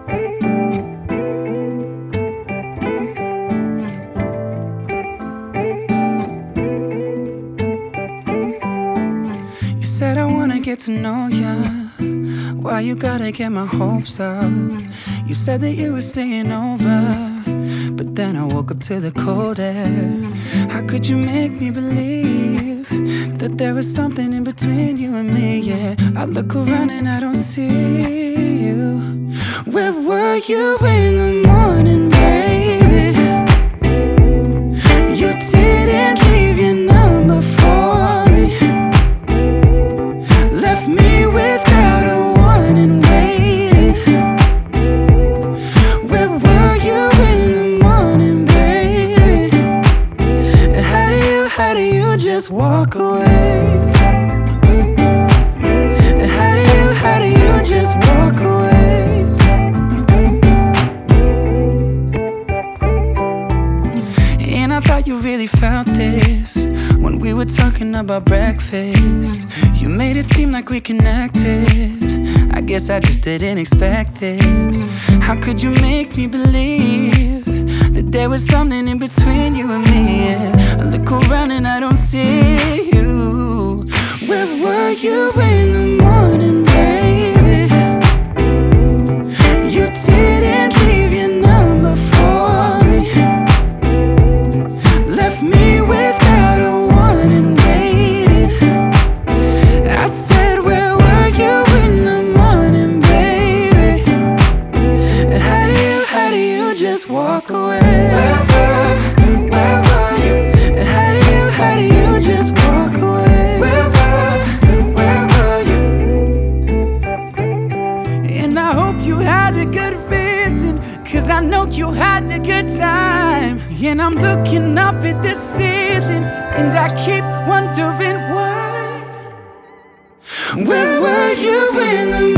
You said I wanna get to know ya. Why you gotta get my hopes up? You said that you were staying over, but then I woke up to the cold air. How could you make me believe that there was something in between you and me? Yeah, I look around and I don't see you. Where were you in the morning, baby? You didn't leave your number for me. Left me without a warning, waiting. Where were you in the morning, baby? How do you just walk away? How do you just walk away? And I thought you really felt this when we were talking about breakfast. You made it seem like we connected. I guess I just didn't expect this. How could you make me believe that there was something in between you and me? Yeah. I look around and I don't see you. Where were you in the morning, baby? You didn't leave your number for me. Left me without a warning, waiting. I said, where were you in the morning, baby? How do you just walk away? Where were you? How do you just walk away? Where were you? And I hope you had a good reason, 'cause I know you had a good time. And I'm looking up at the ceiling, and I keep wondering why. Where were you in the